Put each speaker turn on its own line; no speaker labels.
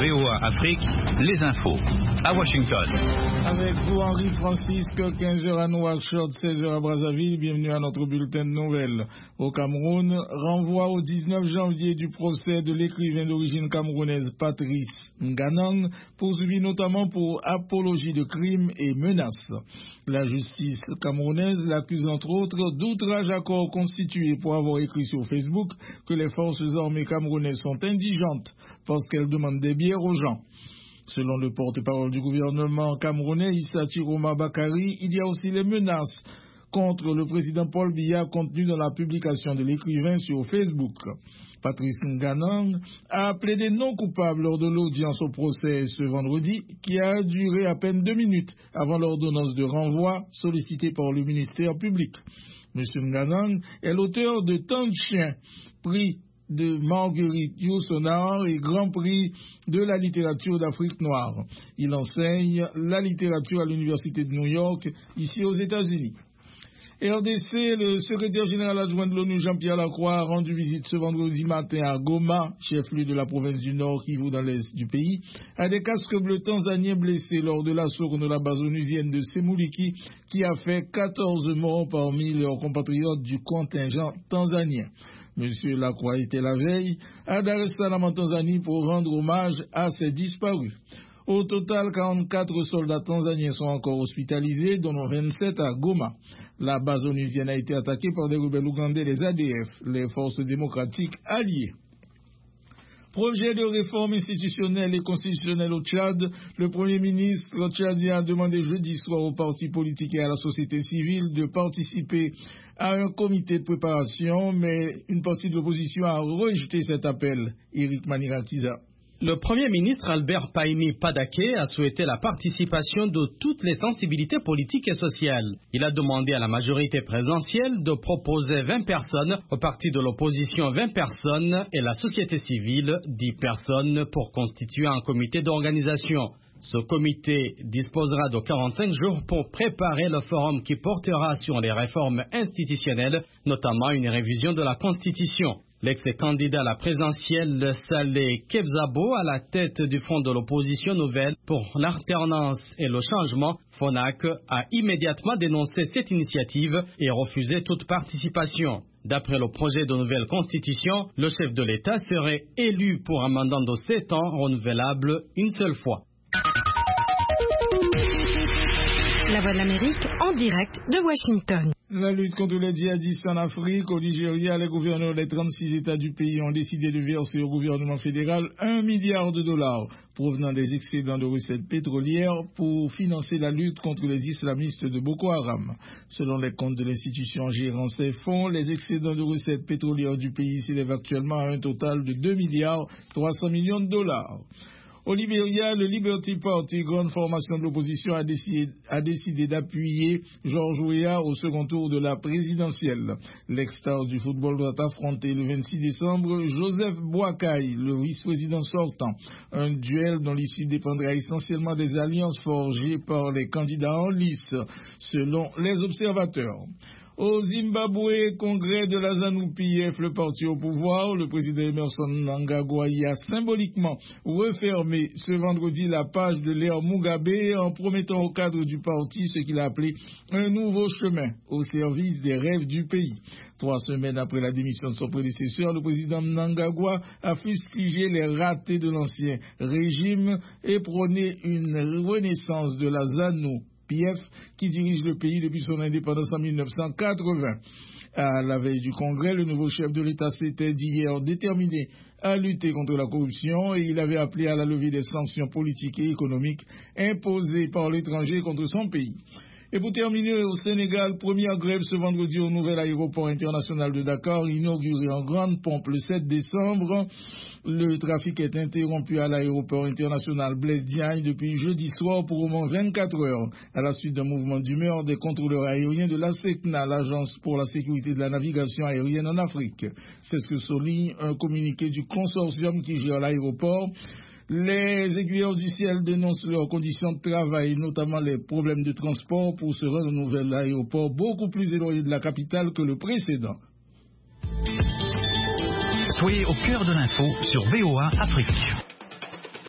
VOA Afrique, les infos. À Washington.
Avec vous, Henri Francisque, 15h à Nouakchott, 16h à Brazzaville. Bienvenue à notre bulletin de nouvelles. Au Cameroun, renvoi au 19 janvier du procès de l'écrivain d'origine camerounaise Patrice Nganang, poursuivi notamment pour apologie de crimes et menaces. La justice camerounaise l'accuse entre autres d'outrage à corps constitué pour avoir écrit sur Facebook que les forces armées camerounaises sont indigentes parce qu'elles demandent des bières aux gens. Selon le porte-parole du gouvernement camerounais, Issa Chiroma Bakari, il y a aussi les menaces contre le président Paul Biya contenues dans la publication de l'écrivain sur Facebook. Patrice Nganang a plaidé non coupable lors de l'audience au procès ce vendredi, qui a duré à peine 2 minutes avant l'ordonnance de renvoi sollicitée par le ministère public. M. Nganang est l'auteur de Tant de chiens, prix de Marguerite Yourcenar et Grand Prix de la littérature d'Afrique noire. Il enseigne la littérature à l'Université de New York, ici aux États-Unis. RDC, le secrétaire général adjoint de l'ONU Jean-Pierre Lacroix a rendu visite ce vendredi matin à Goma, chef-lieu de la province du Nord Kivu dans l'est du pays, à des casques bleus tanzaniens blessés lors de l'assaut contre la base onusienne de Semuliki qui a fait 14 morts parmi leurs compatriotes du contingent tanzanien. Monsieur Lacroix était la veille à Dar es Salaam en Tanzanie pour rendre hommage à ces disparus. Au total, 44 soldats tanzaniens sont encore hospitalisés, dont 27 à Goma. La base onusienne a été attaquée par des rebelles ougandais, les ADF, les forces démocratiques alliées. Projet de réforme institutionnelle et constitutionnelle au Tchad, le Premier ministre tchadien a demandé jeudi soir aux partis politiques et à la société civile de participer à un comité de préparation, mais une partie de l'opposition a rejeté cet appel. Éric Manirakiza.
Le Premier ministre Albert Payini Padaké a souhaité la participation de toutes les sensibilités politiques et sociales. Il a demandé à la majorité présidentielle de proposer 20 personnes, au parti de l'opposition 20 personnes et la société civile 10 personnes pour constituer un comité d'organisation. Ce comité disposera de 45 jours pour préparer le forum qui portera sur les réformes institutionnelles, notamment une révision de la Constitution. L'ex-candidat à la présidentielle Saleh Kebzabo, à la tête du Front de l'opposition nouvelle pour l'alternance et le changement, FONAC, a immédiatement dénoncé cette initiative et refusé toute participation. D'après le projet de nouvelle constitution, le chef de l'État serait élu pour un mandat de 7 ans renouvelable une seule fois.
La Voix de l'Amérique en direct de Washington.
La lutte contre les djihadistes en Afrique, au Nigeria, les gouverneurs des 36 États du pays ont décidé de verser au gouvernement fédéral $1 milliard provenant des excédents de recettes pétrolières pour financer la lutte contre les islamistes de Boko Haram. Selon les comptes de l'institution gérant ces fonds, les excédents de recettes pétrolières du pays s'élèvent actuellement à un total de $2,3 milliards. Au Libéria, le Liberty Party, grande formation de l'opposition, a décidé d'appuyer George Weah au second tour de la présidentielle. L'ex-star du football doit affronter le 26 décembre Joseph Boakai, le vice-président sortant. Un duel dont l'issue dépendra essentiellement des alliances forgées par les candidats en lice, selon les observateurs. Au Zimbabwe, congrès de la ZANU-PF, le parti au pouvoir, le président Emerson Mnangagwa y a symboliquement refermé ce vendredi la page de l'ère Mugabe en promettant au cadre du parti ce qu'il a appelé un nouveau chemin au service des rêves du pays. 3 semaines après la démission de son prédécesseur, le président Mnangagwa a fustigé les ratés de l'ancien régime et prôné une renaissance de la ZANU-PF qui dirige le pays depuis son indépendance en 1980. À la veille du congrès, le nouveau chef de l'État s'était dit hier déterminé à lutter contre la corruption et il avait appelé à la levée des sanctions politiques et économiques imposées par l'étranger contre son pays. Et pour terminer, au Sénégal, première grève ce vendredi au nouvel aéroport international de Dakar, inauguré en grande pompe le 7 décembre. Le trafic est interrompu à l'aéroport international Blaise Diagne depuis jeudi soir pour au moins 24 heures, à la suite d'un mouvement d'humeur des contrôleurs aériens de l'ASECNA, l'Agence pour la sécurité de la navigation aérienne en Afrique. C'est ce que souligne un communiqué du consortium qui gère l'aéroport. Les aiguilleurs du ciel dénoncent leurs conditions de travail, notamment les problèmes de transport pour se rendre au nouvel aéroport beaucoup plus éloigné de la capitale que le précédent.
Soyez au cœur de l'info sur VOA Afrique.